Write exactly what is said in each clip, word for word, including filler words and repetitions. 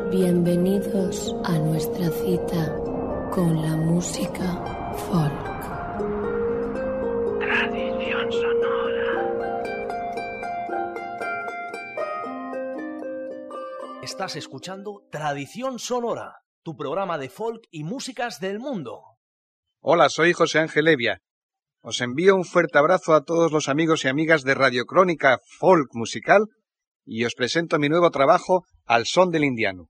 Bienvenidos a nuestra cita con la música folk. Tradición sonora. Estás escuchando Tradición Sonora, tu programa de folk y músicas del mundo. Hola, soy José Ángel Evia. Os envío un fuerte abrazo a todos los amigos y amigas de Radio Crónica Folk Musical y os presento mi nuevo trabajo, Al Son del Indiano.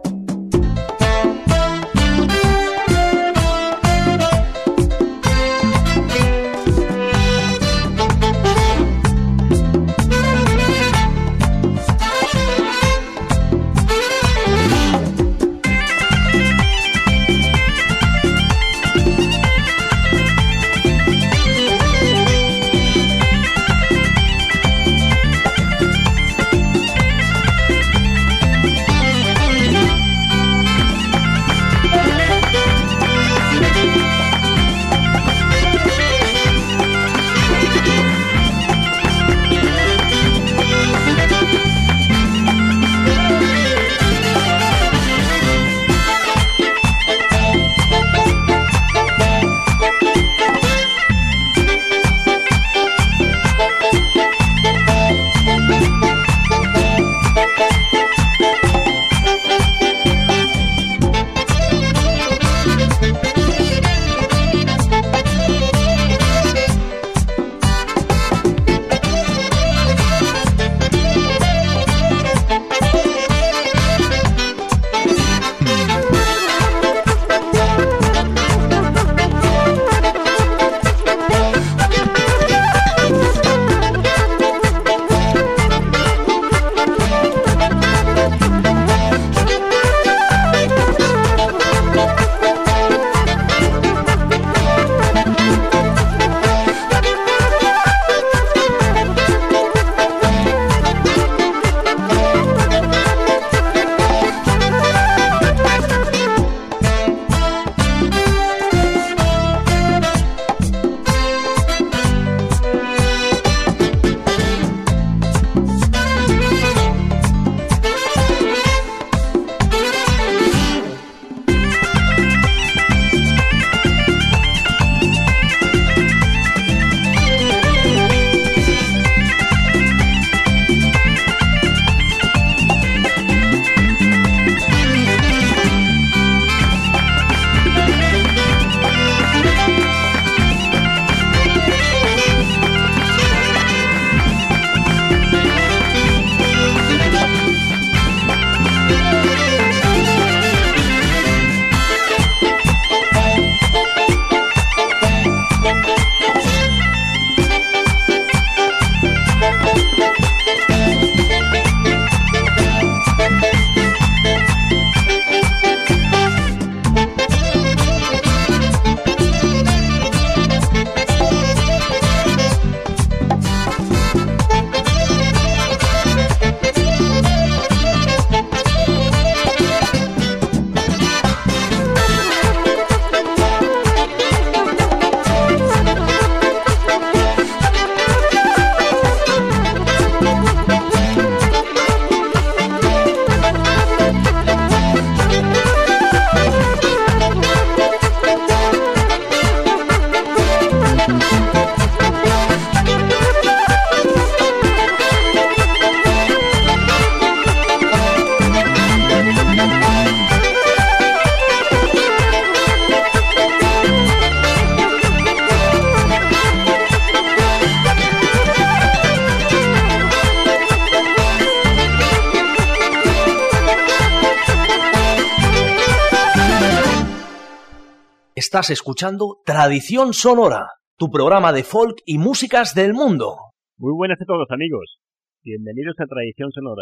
Estás escuchando Tradición Sonora, tu programa de folk y músicas del mundo. Muy buenas a todos, amigos. Bienvenidos a Tradición Sonora.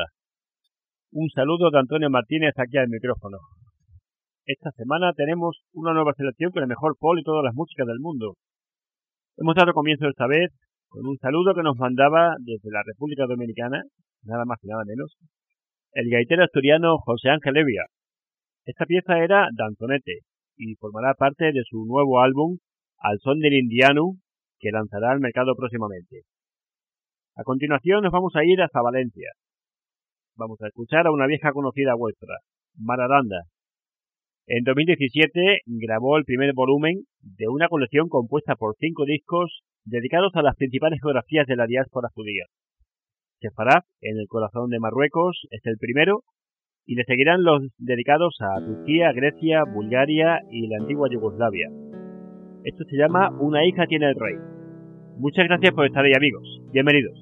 Un saludo de Antonio Martínez aquí al micrófono. Esta semana tenemos una nueva selección con el mejor folk y todas las músicas del mundo. Hemos dado comienzo esta vez con un saludo que nos mandaba desde la República Dominicana, nada más y nada menos, el gaitero asturiano José Ángel Evia. Esta pieza era Danzonete y formará parte de su nuevo álbum Al Son del Indiano, que lanzará al mercado próximamente. A continuación nos vamos a ir hasta Valencia. Vamos a escuchar a una vieja conocida vuestra, Mararanda. En dos mil diecisiete grabó el primer volumen de una colección compuesta por cinco discos dedicados a las principales geografías de la diáspora judía. Sefarad, en el corazón de Marruecos, es el primero, y le seguirán los dedicados a Turquía, Grecia, Bulgaria y la antigua Yugoslavia. Esto se llama Una hija tiene el rey. Muchas gracias por estar ahí, amigos. Bienvenidos.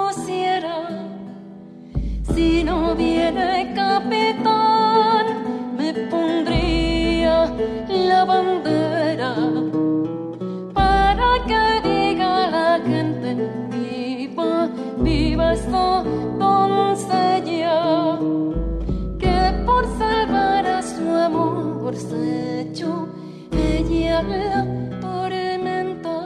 Si no viene capitán, hermosa doncella que por salvar a su amor se echó ella la tormenta.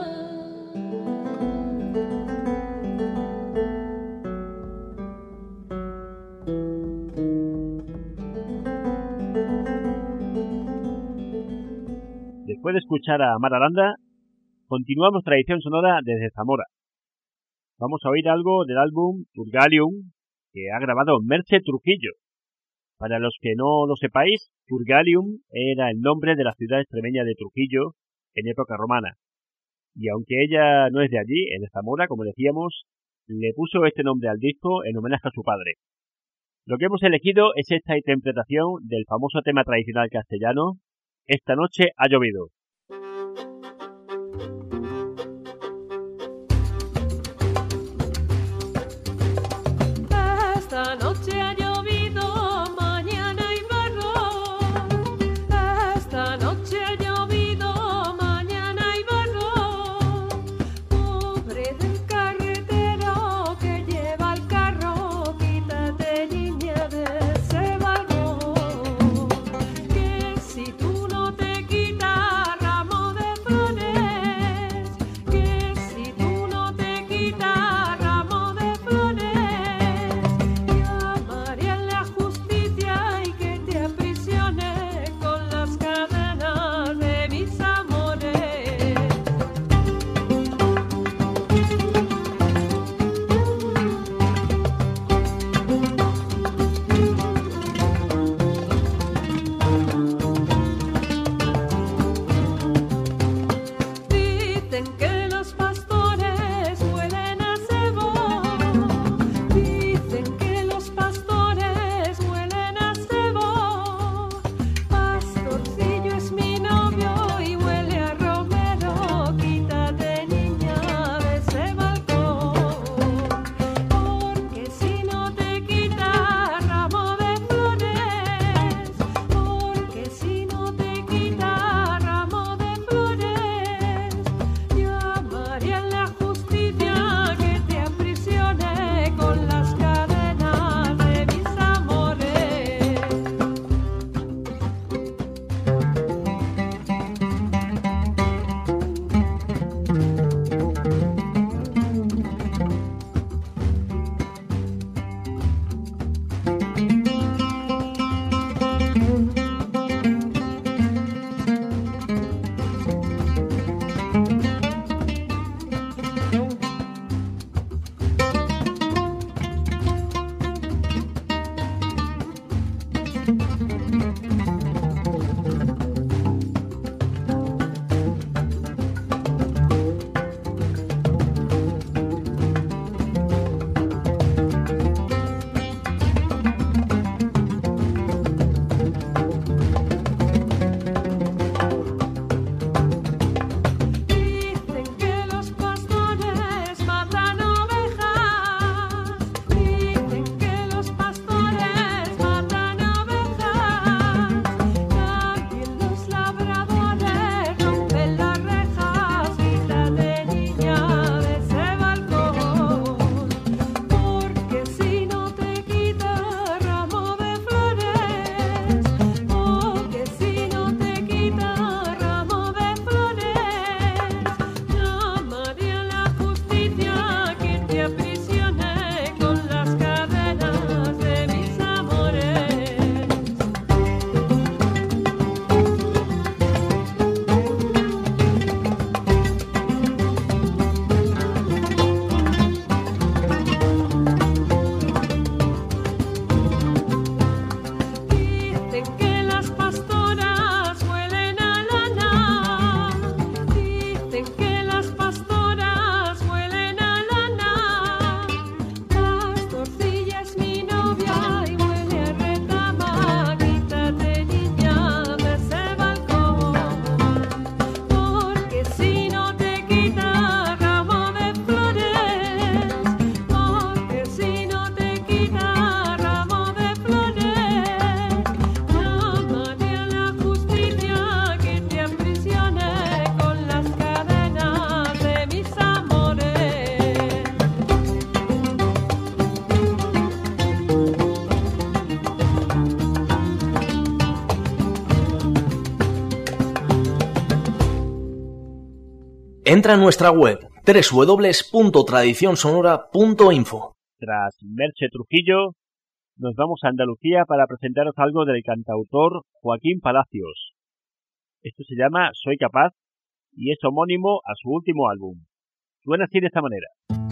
Después de escuchar a Mar Aranda, continuamos Tradición Sonora desde Zamora. Vamos a oír algo del álbum Turgalium que ha grabado Merche Trujillo. Para los que no lo sepáis, Turgalium era el nombre de la ciudad extremeña de Trujillo en época romana. Y aunque ella no es de allí, es de Zamora, como decíamos, le puso este nombre al disco en homenaje a su padre. Lo que hemos elegido es esta interpretación del famoso tema tradicional castellano, Esta noche ha llovido. Esta noche ha llovido, mañana hay barro. Esta noche ha llovido, mañana hay barro. Pobre del carretero que lleva el carro, quítate niña de ese balcón. Que si tú no te quitas ramo de flores, que si tú no te quitas ramo de flores, llamaré a la justicia y que te aprisione con las cadenas de mis amores. Dicen que los pastores huelen a cebo. Dicen que los pastores huelen a cebo. Pastorcillo es mi novio y huele a romero. Quítate niña de ese balcón. Porque si no te quitas ramo de flores, porque si no te quitas ramo de flores, llamaré a la justicia que te aprisione con las cadenas de mis amores. Dicen que los pastores matan ovejas. Dicen que los pastores matan ovejas. También los labradores rompen las rejas. Quítate niña de ese balcón. Porque si no te quitas ramo de flores, porque si no te quitas ramo de flores, llamaré a la justicia que te aprisione con las cadenas de mis amores. Dicen que las pastoras huelen a lana. Dicen que las pastoras huelen a lana. Pastorcilla es mi novia y huele a retama. Quítate niña de ese balcón. Porque si no te quitas ramo de flores, porque si no te quitas ramo de flores, llamaré a la justicia que te aprisione con las cadenas de mis amores. Entra en nuestra web doble u doble u doble u punto tradición sonora punto info. Tras Merche Trujillo, nos vamos a Andalucía para presentaros algo del cantautor Joaquín Palacios. Esto se llama Soy Capaz y es homónimo a su último álbum. Suena así de esta manera.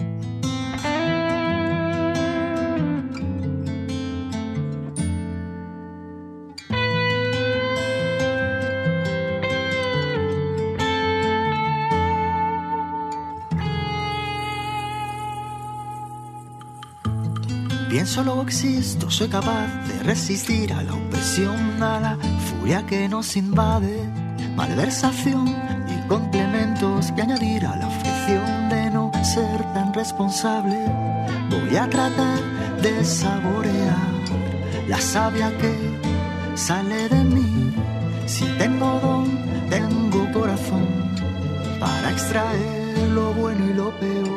Pienso, luego existo, soy capaz de resistir a la opresión, a la furia que nos invade, malversación y complementos que añadir a la objeción de no ser tan responsable. Voy a tratar de saborear la savia que sale de mí. Si tengo don, tengo corazón para extraer lo bueno y lo peor.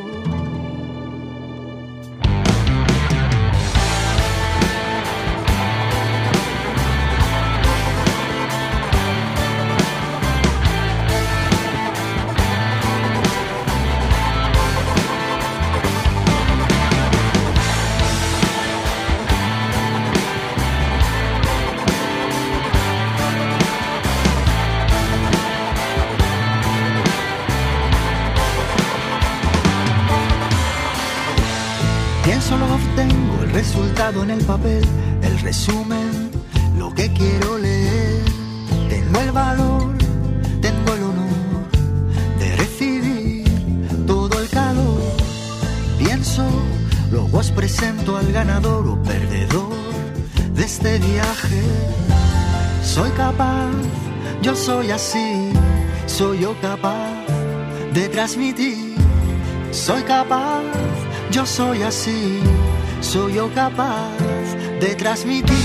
Solo obtengo el resultado en el papel, el resumen, lo que quiero leer. Tengo el valor, tengo el honor de recibir todo el calor. Pienso, luego os presento al ganador o perdedor de este viaje. Soy capaz, yo soy así, soy yo capaz de transmitir. Soy capaz, yo soy así, soy yo capaz de transmitir.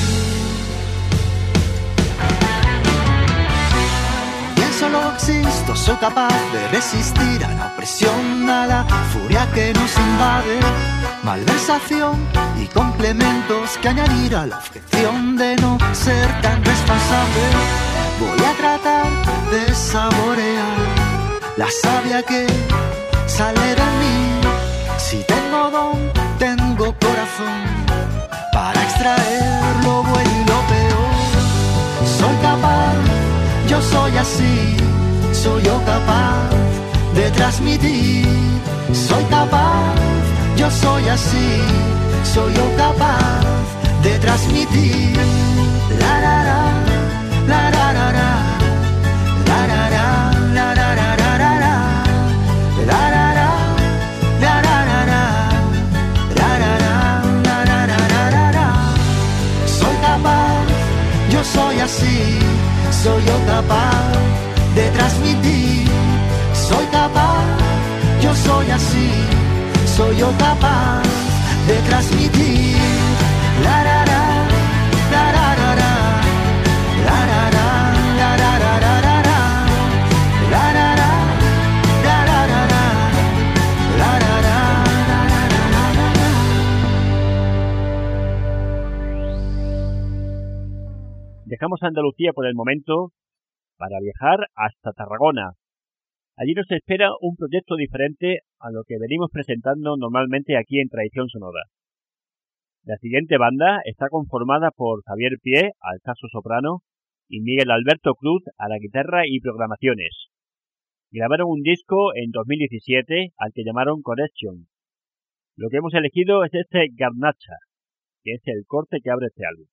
Pienso, luego existo, soy capaz de resistir a la opresión, a la furia que nos invade, malversación y complementos que añadir a la objeción de no ser tan responsable. Voy a tratar de saborear la savia que sale de mí. Si tengo don, tengo corazón para extraer lo bueno y lo peor. Soy capaz, yo soy así, soy yo capaz de transmitir. Soy capaz, yo soy así, soy yo capaz de transmitir. La la la, la la la la, la la la, la la la la la, la la la. Yo soy así, soy yo capaz de transmitir. Soy capaz, yo soy así, soy yo capaz de transmitir. La la la, la la la la, la la la, la la la la la, la la la, la la la la, la la la, la la la la. Dejamos Andalucía por el momento para viajar hasta Tarragona. Allí nos espera un proyecto diferente a lo que venimos presentando normalmente aquí en Tradición Sonora. La siguiente banda está conformada por Javier Pie al saxo soprano y Miguel Alberto Cruz a la guitarra y programaciones. Grabaron un disco en dos mil diecisiete al que llamaron Connection. Lo que hemos elegido es este Garnacha, que es el corte que abre este álbum.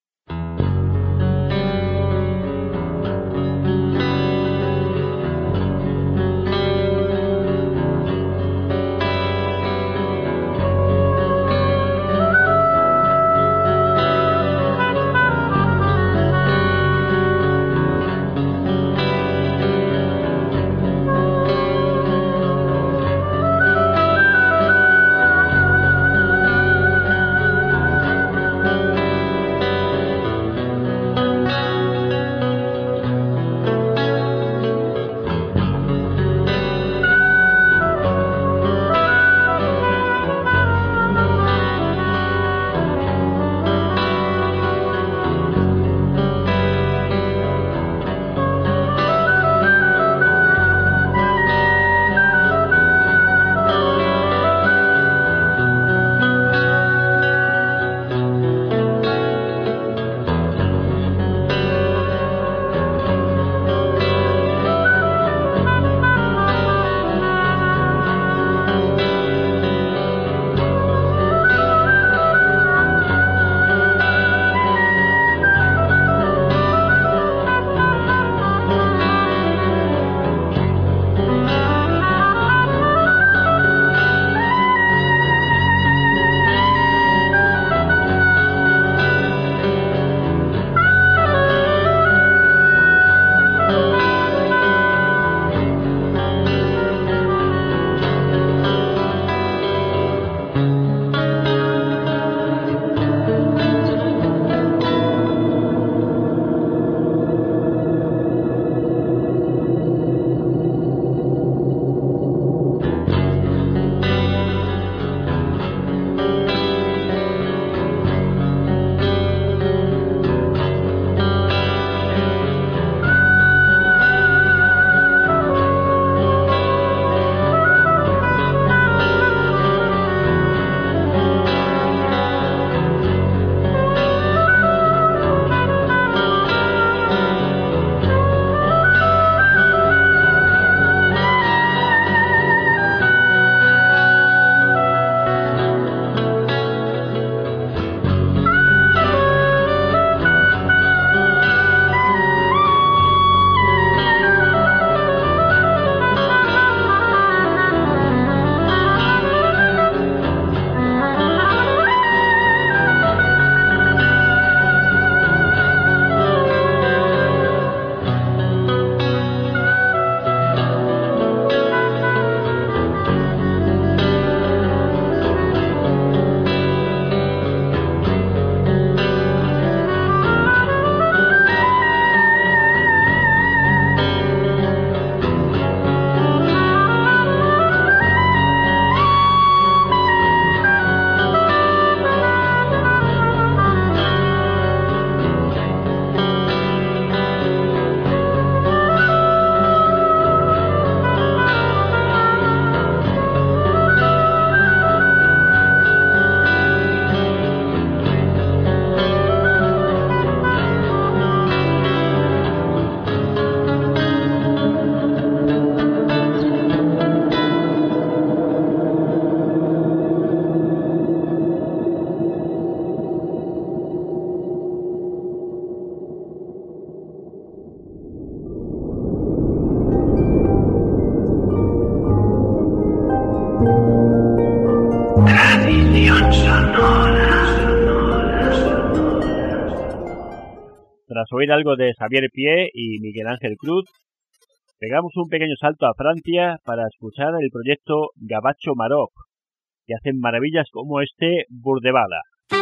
Tras oír algo de Xavier Pié y Miguel Ángel Cruz, pegamos un pequeño salto a Francia para escuchar el proyecto Gabacho Maroc, que hacen maravillas como este Burdebala.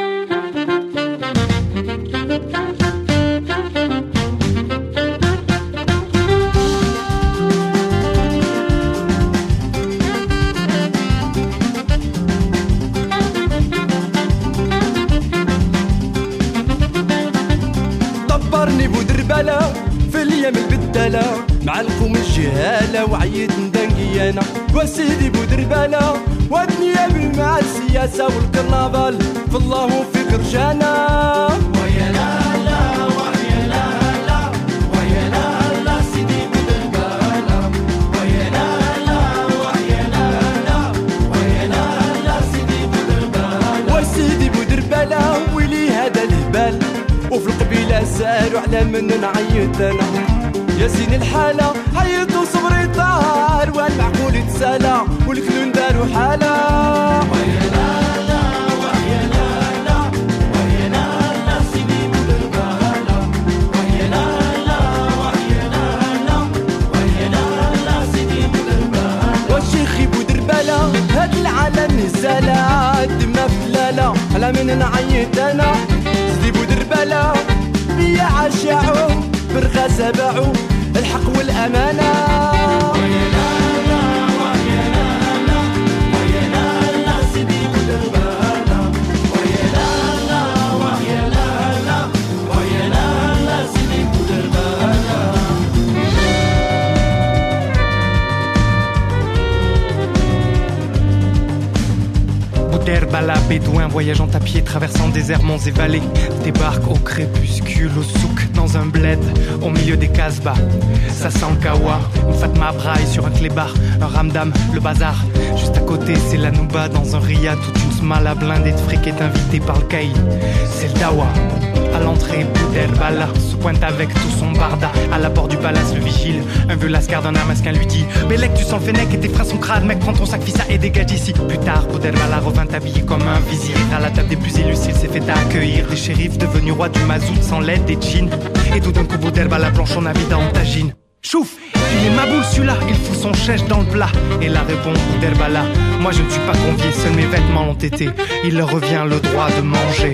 طبرني بودربالة في الايام البدالة معلكم الجهالة وعيت ندنقي انا وسيدي بودربالة والدنيا مع السياسة والكرنفال في الله وفي قرشانا ويا لا لا ويا لا لا ويا لا لا سيدي بودربالة ويا لا لا ويا لا لا ويا لا لا سيدي بودربالة وسيدي بودربالة ويلي هذا الهبال وفي القبيلة سالوا على من نعيط انا يا زين الحالة عيط وصبري طار والمعقول يتسالى والكلون داروا حالة ويا لا لا ويا لا لا ويا لا لا سيدي بودربالة ويا لا لا ويا لا لا ويا لا لا سيدي بودربالة والشيخي بودربالة هاد العالم نزالة دمنا فلالة على من نعيط انا سيدي بودربالة بيا عشاعو برغازة باعو الحق والأمانة ويا لا لا ويا لا لا ويا لا لا سيدي بودربالة ويا لا لا ويا لا لا ويا لا لا سيدي بودربالة Bouderbala, bédouin voyageant à pied, traversant déserts, monts et vallées, débarque au crépuscule, au souk, dans un bled, au milieu des casbahs. Ça sent le kawa, une Fatma braille sur un clébar, un ramdam, le bazar. Juste à côté, c'est la Nouba dans un riad, toute une smala blindée de fric est invitée par le caïd. C'est le dawa. À l'entrée, Bouderbala se pointe avec tout son barda. À la porte du palace, le vigile, un vieux lascar d'un armasquin lui dit: Bélec, tu sens le fennec et tes frères sont crades, mec, prends ton sac, fissa et dégage d'ici. Plus tard, Bouderbala revint habillé comme un vizir. À la table des plus élus, il s'est fait accueillir des shérifs devenus rois du mazout sans l'aide des djinns. Et tout d'un coup, Bouderbala planche en habit en tagine. Chouf, il est maboule celui-là, il fout son chèche dans le plat. Et là répond Bouderbala: moi je ne suis pas convié, seuls mes vêtements l'ont été. Il leur revient le droit de manger.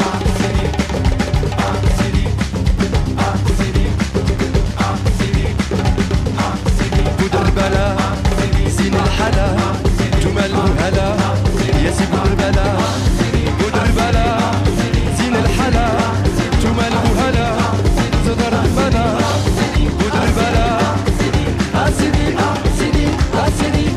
بودربالة زين الحلا جمال وهلا يا سي بودربالة بودربالة زين الحلا جمال وهلا بودربالة بودربالة أسيدي أسيدي أسيدي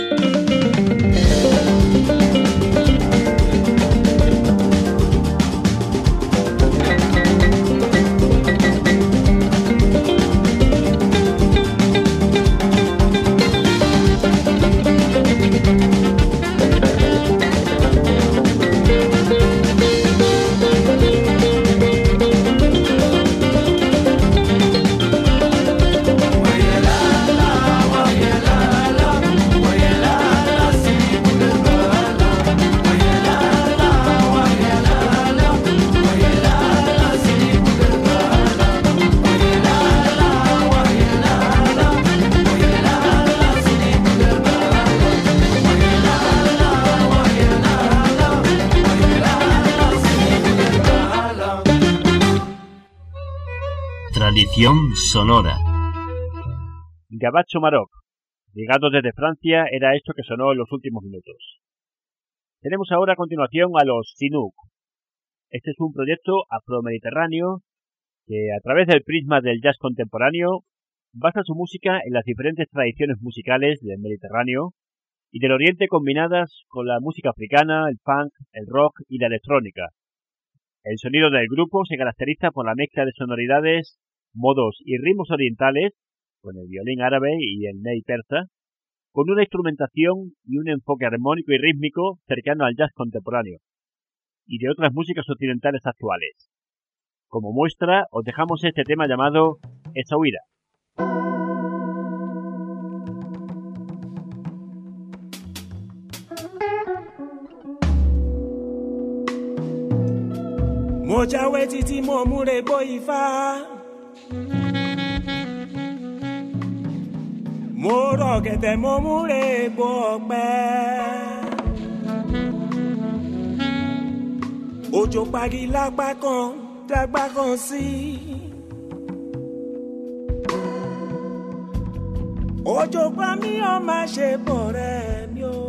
Tradición sonora. Gabacho Maroc, llegado desde Francia, era esto que sonó en los últimos minutos. Tenemos ahora a continuación a los Sinuk. Este es un proyecto afromediterráneo que, a través del prisma del jazz contemporáneo, basa su música en las diferentes tradiciones musicales del Mediterráneo y del Oriente combinadas con la música africana, el funk, el rock y la electrónica. El sonido del grupo se caracteriza por la mezcla de sonoridades, modos y ritmos orientales, con el violín árabe y el ney persa, con una instrumentación y un enfoque armónico y rítmico cercano al jazz contemporáneo, y de otras músicas occidentales actuales. Como muestra, os dejamos este tema llamado Essaouira. mo jáwé títí mo múre gbó ifá. mo rọ̀ gẹ̀dẹ̀ mo múre gbó ọ̀pẹ. òjò pagi lápá kan dágbá kan sí. òjò pa mí ó má ṣe bọ̀ rẹ̀ mi o.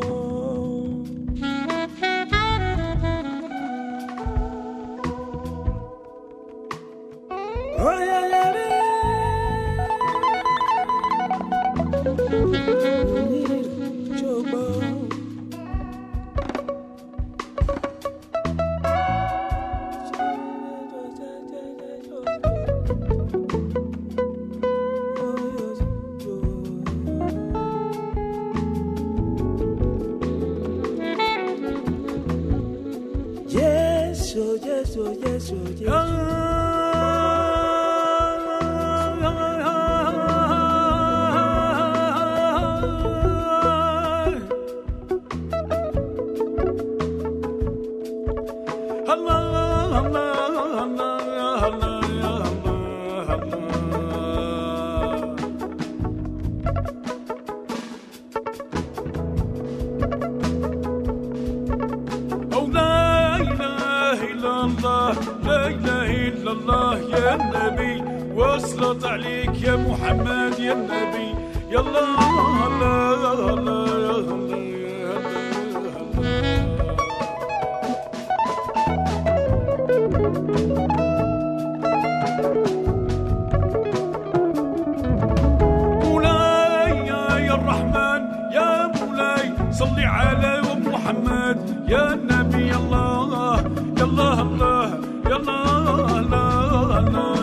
Yes, oh, yes, oh, yes, oh, yes. وصلت عليك يا محمد يا النبي يلا الله الله مولاي يا الرحمن يا مولاي صلي على محمد يا النبي الله يلا الله يلا الله الله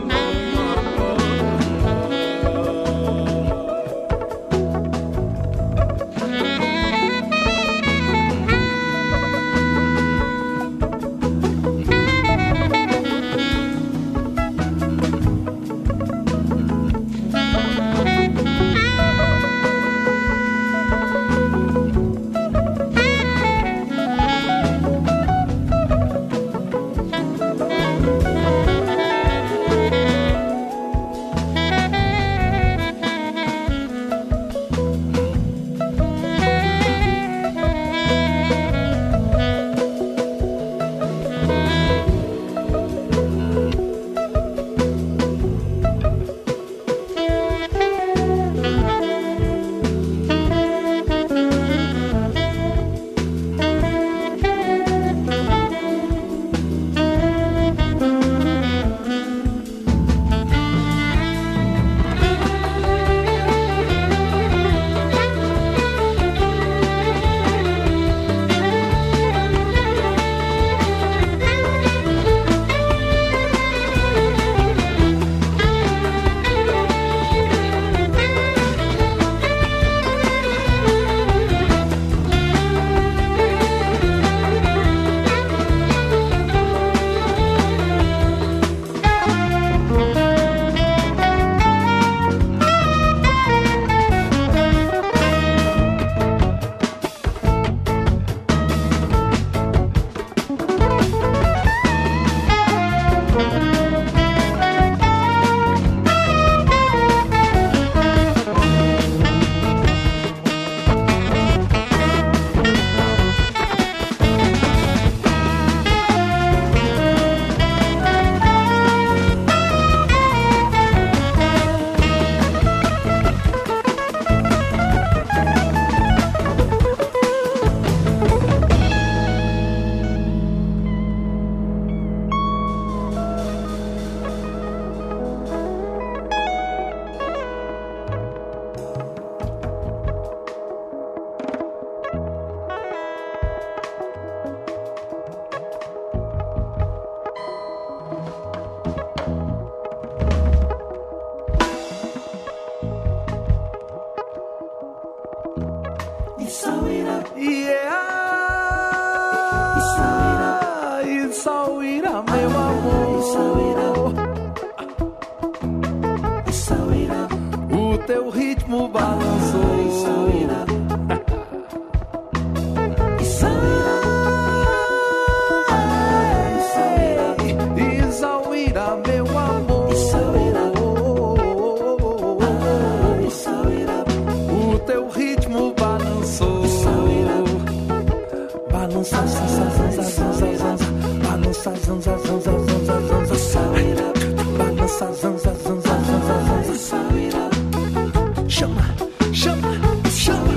teu ritmo balançou. balança, zanza, zanza, zanza, zanza, sairá. Balança, zanza, zanza, zanza, zanza, sairá. Chama, chama, chama.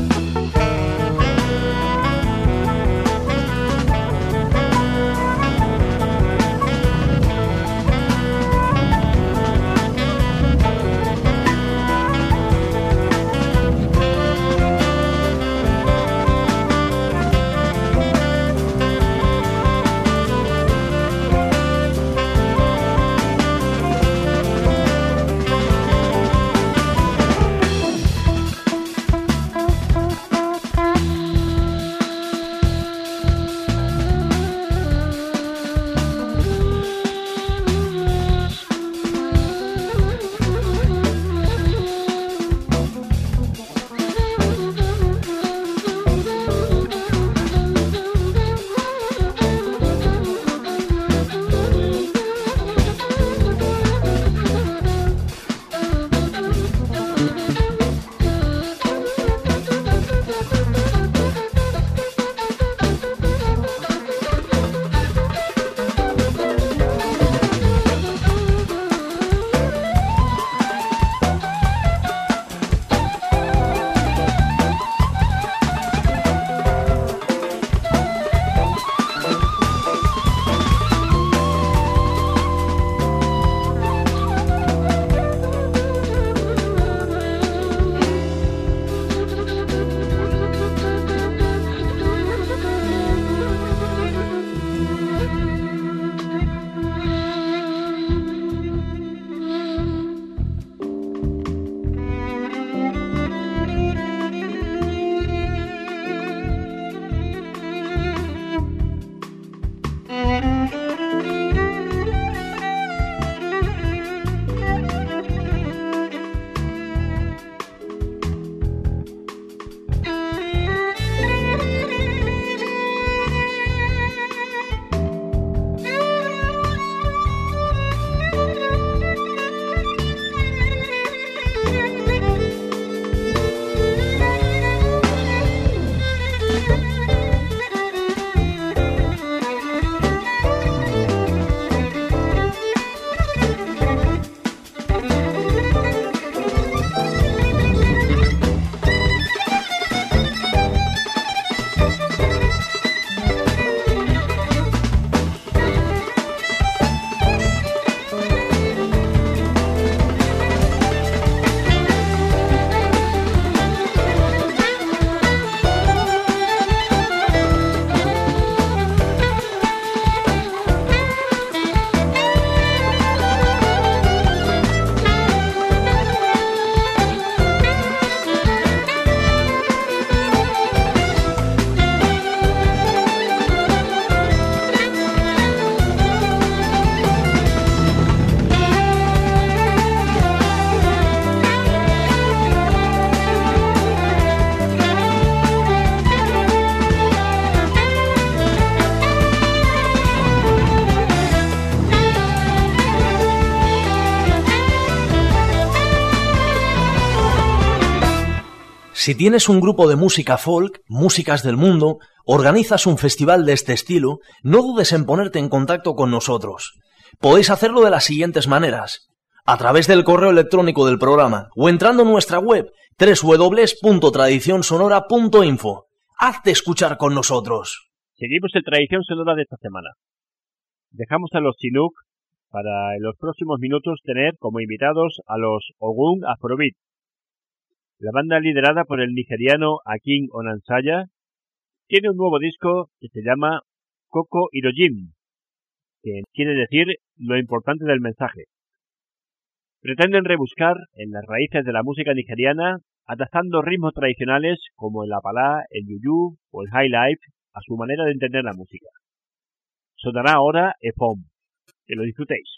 Si tienes un grupo de música folk, músicas del mundo, organizas un festival de este estilo, no dudes en ponerte en contacto con nosotros. Podéis hacerlo de las siguientes maneras: a través del correo electrónico del programa o entrando en nuestra web doble u doble u doble u punto tradición sonora punto info. Hazte escuchar con nosotros. Seguimos en Tradición Sonora de esta semana. Dejamos a los Chinook para en los próximos minutos tener como invitados a los Ogun Afrobeat. La banda, liderada por el nigeriano Akin Onansaya, tiene un nuevo disco que se llama Koko Hirojim, que quiere decir lo importante del mensaje. Pretenden rebuscar en las raíces de la música nigeriana, adaptando ritmos tradicionales como el apalá, el yuyu o el high life a su manera de entender la música. Sonará ahora Efom. Que lo disfrutéis.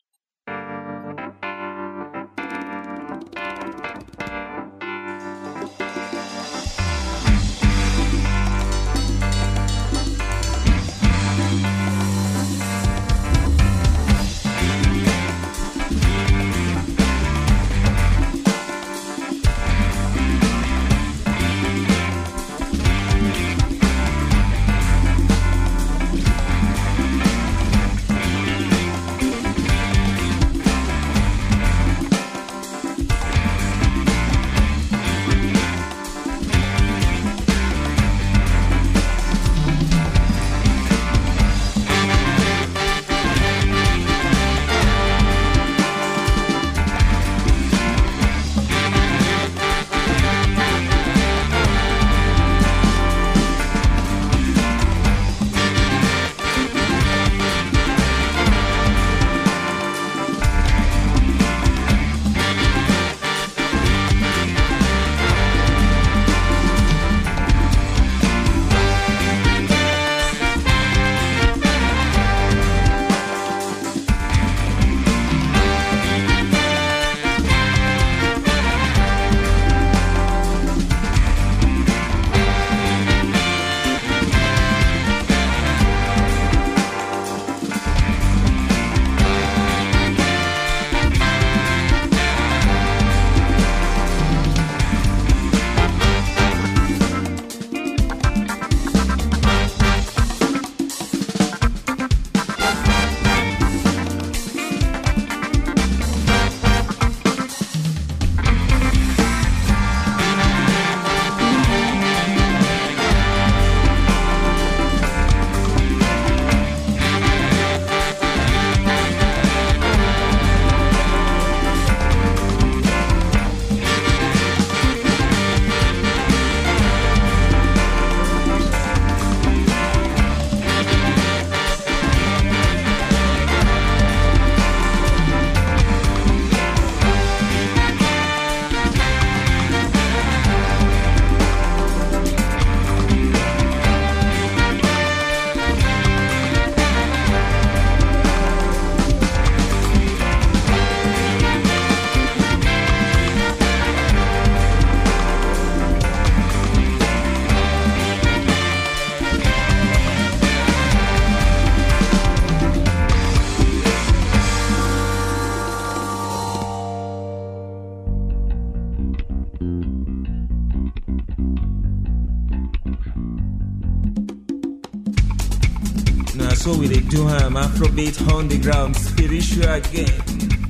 what we dey do am. Afrobeat on the ground, spiritual again.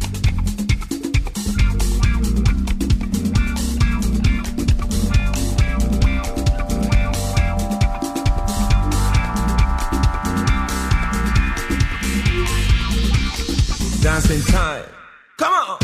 Dancing time. Come on.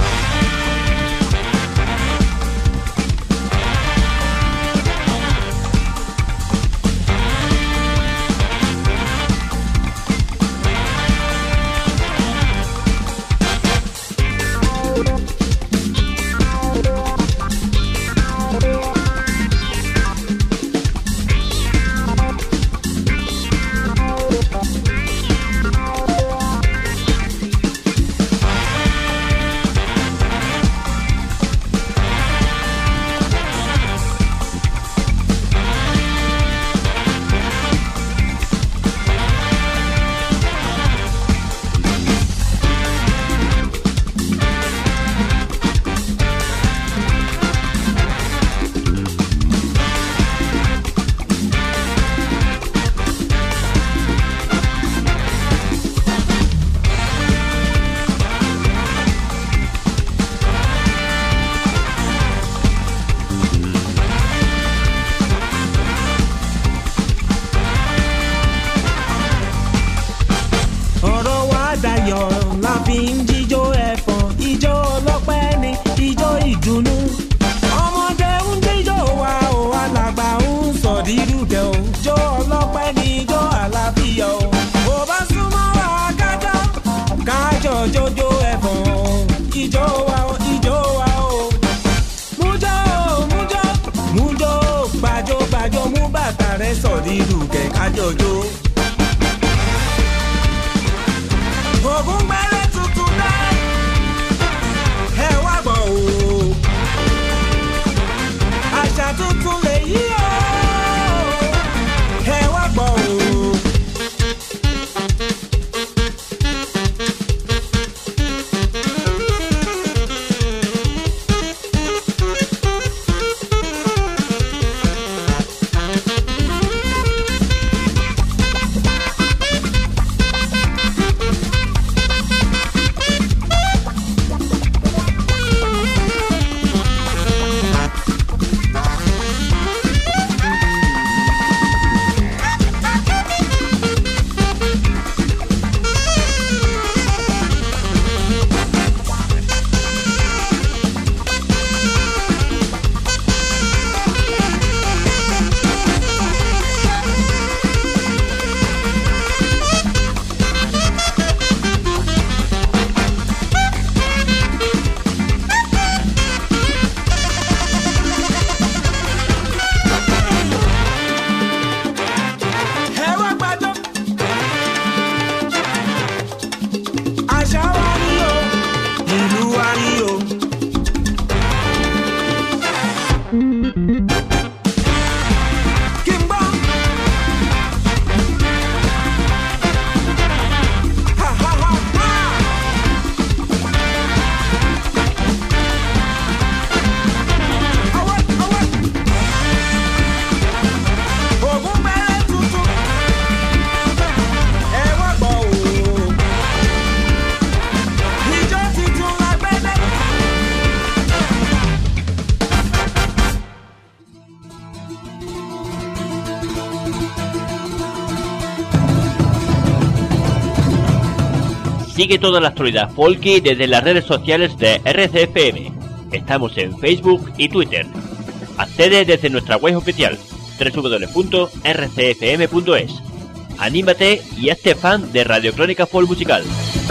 Sigue toda la actualidad folky desde las redes sociales de R C F M. Estamos en Facebook y Twitter. Accede desde nuestra web oficial doble u doble u doble u punto r c f m punto es. Anímate y hazte fan de Radio Crónica Folk Musical.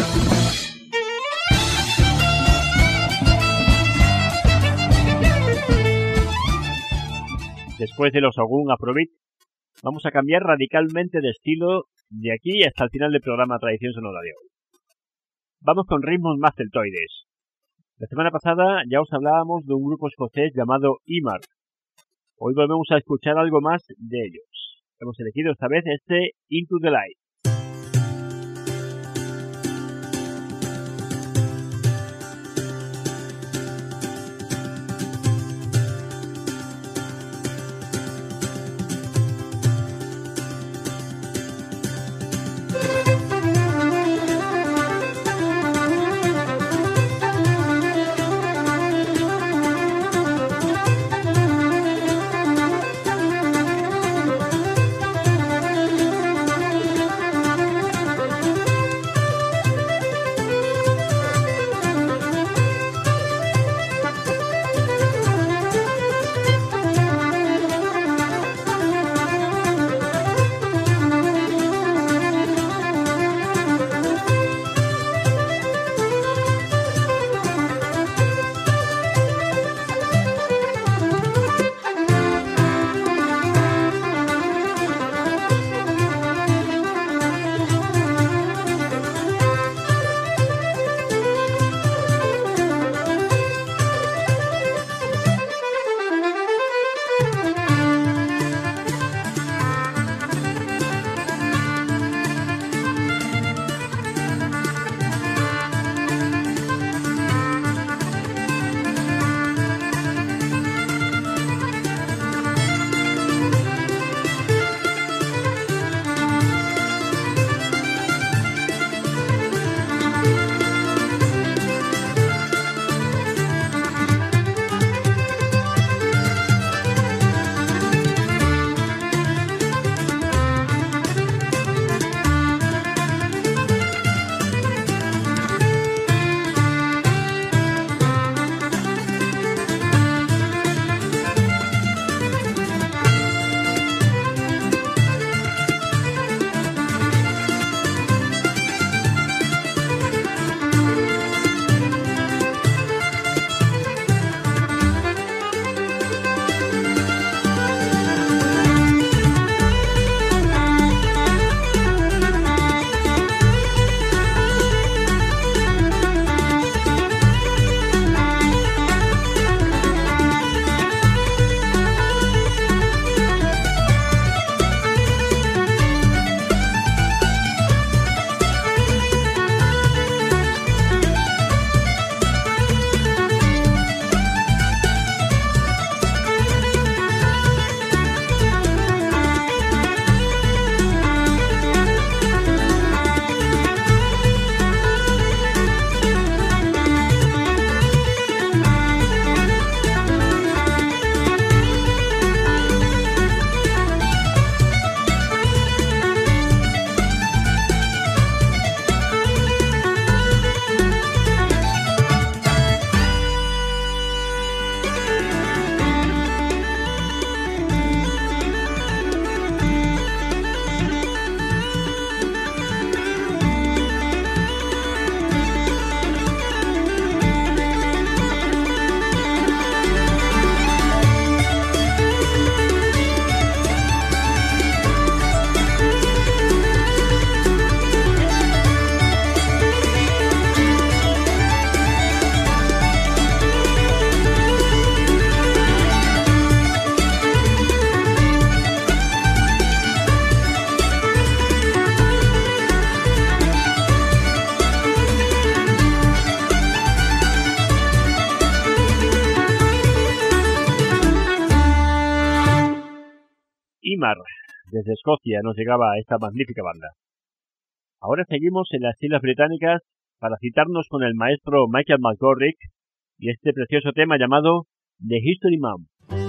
Después de los Ogun Afrobeat, vamos a cambiar radicalmente de estilo de aquí hasta el final del programa Tradición Sonora de hoy. Vamos con ritmos más celtoides. La semana pasada ya os hablábamos de un grupo escocés llamado Imar. Hoy volvemos a escuchar algo más de ellos. Hemos elegido esta vez este Into the Light. Thank you. Kilmar, desde Escocia, nos llegaba esta magnífica banda. Ahora seguimos en las Islas Británicas para citarnos con el maestro Michael McGorrick y este precioso tema llamado The History Man.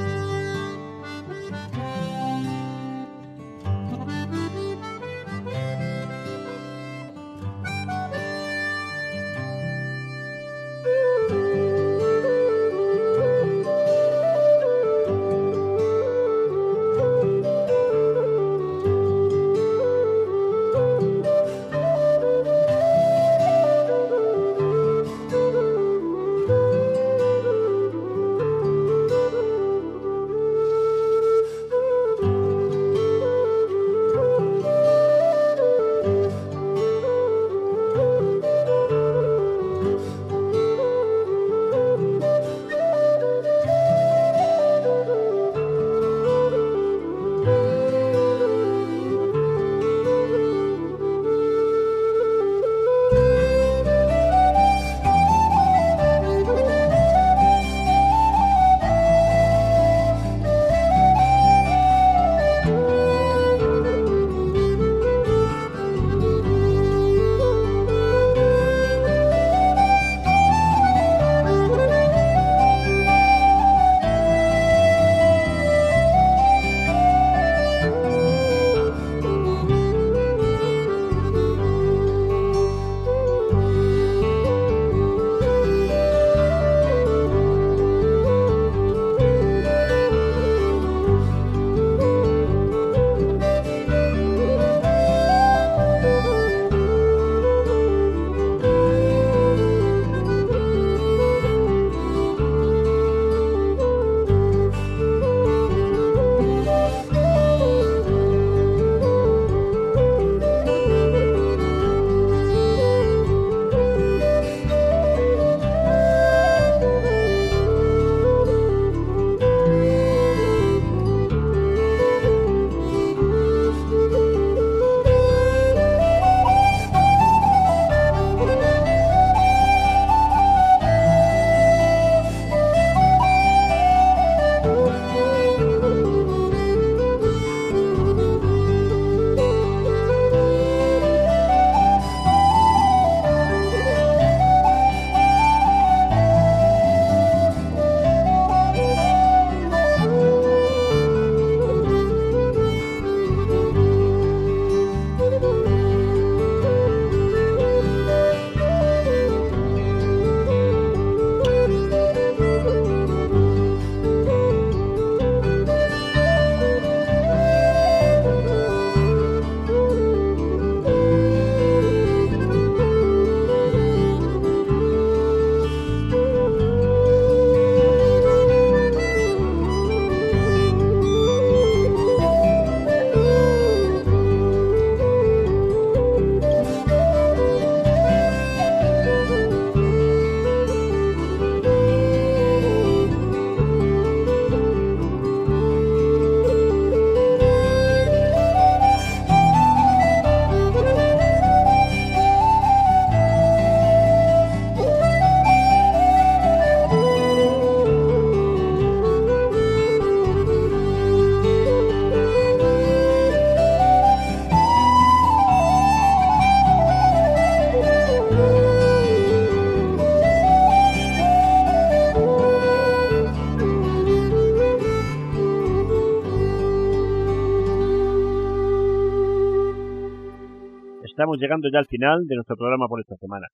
Estamos llegando ya al final de nuestro programa por esta semana.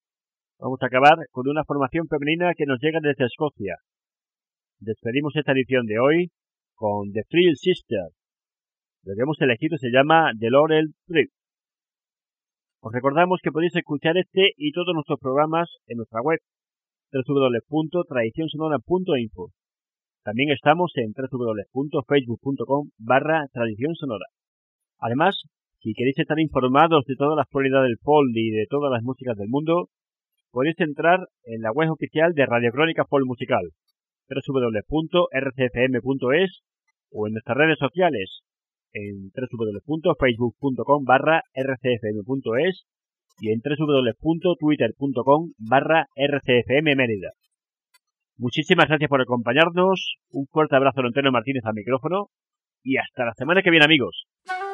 Vamos a acabar con una formación femenina que nos llega desde Escocia. Despedimos esta edición de hoy con The Thrill Sisters. Lo que hemos elegido se llama The Laurel Tree. Os recordamos que podéis escuchar este y todos nuestros programas en nuestra web doble u doble u doble u punto tradición sonora punto info. También estamos en doble u doble u doble u punto facebook punto com barra tradición sonora. Además, si queréis estar informados de toda la actualidad del folk y de todas las músicas del mundo, podéis entrar en la web oficial de Radio Crónica Folk Musical, doble u doble u doble u punto r c f m punto es, o en nuestras redes sociales, en doble u doble u doble u punto facebook punto com barra r c f m punto es y en doble u doble u doble u punto twitter punto com barra r c f m Mérida. Muchísimas gracias por acompañarnos, un fuerte abrazo de Antonio Martínez al micrófono, y hasta la semana que viene, amigos.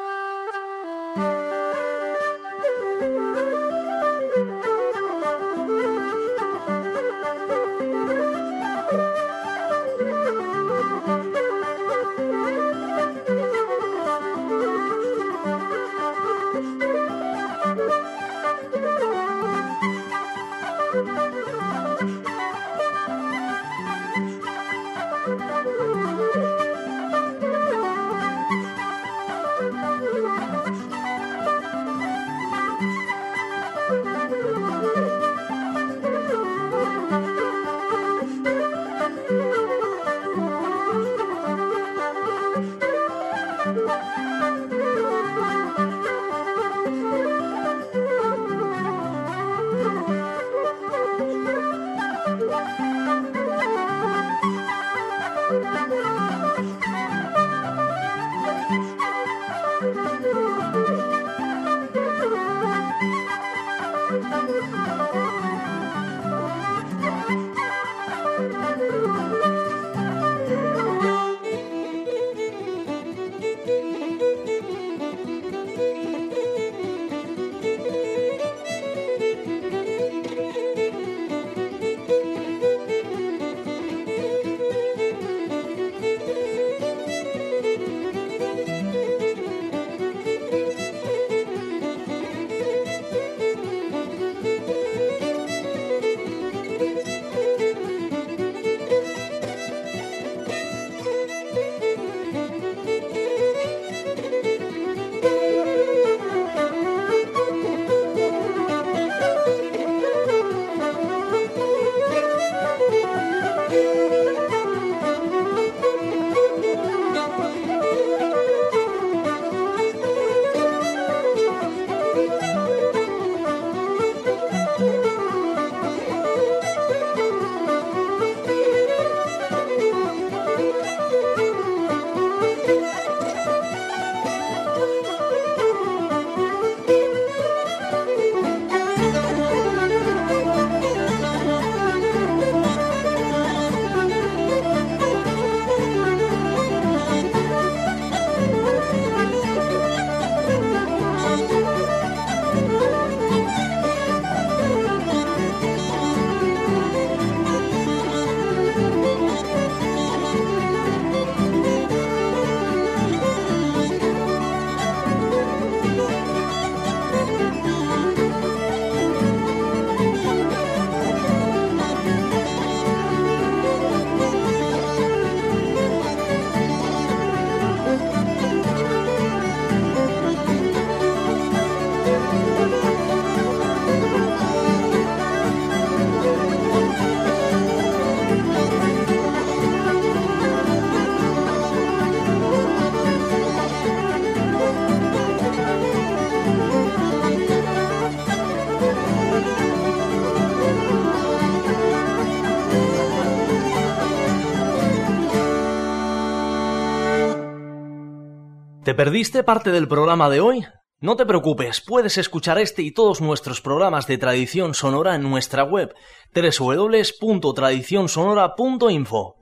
¿Te perdiste parte del programa de hoy? No te preocupes, puedes escuchar este y todos nuestros programas de tradición sonora en nuestra web doble u doble u doble u punto tradición sonora punto info.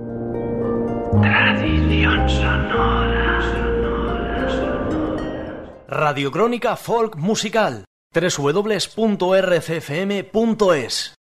Tradición sonora, sonora, sonora. Radiocrónica Folk Musical doble u doble u doble u punto r c f m punto es